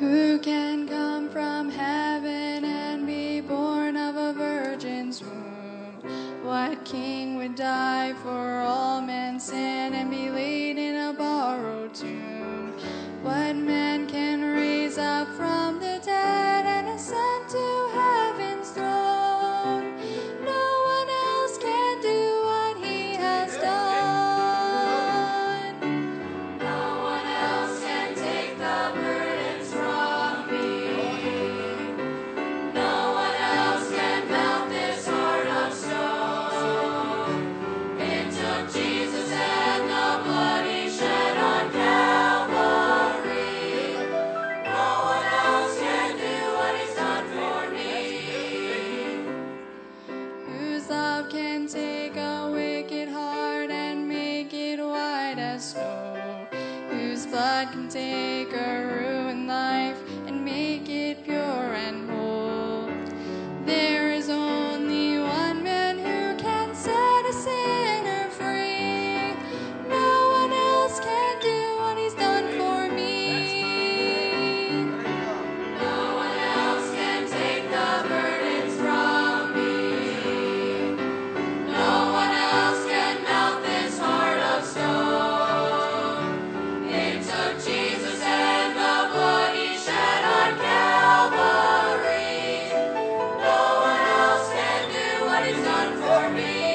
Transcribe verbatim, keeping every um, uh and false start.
Who can come from heaven and be born of a virgin's womb? What king would die for all men's sin and be laid in a borrowed tomb? What man can raise up from the dead and ascend to heaven's throne? No one else can do what he has done. No one else can take the burdens from me. No one else can melt this heart of stone. It took Jesus and the blood he shed on Calvary. No one else can do what he's done for me. Whose love can take a wicked heart and make it white as snow? Whose blood can take a ruined life and make it pure and whole? There is only one man who can set a sinner free. No one else can do what he's done for me. No one else can take the burdens from me. No one else can melt this heart of stone. It took Jesus and the blood he shed on Calvary. No one else can do what he's done for me.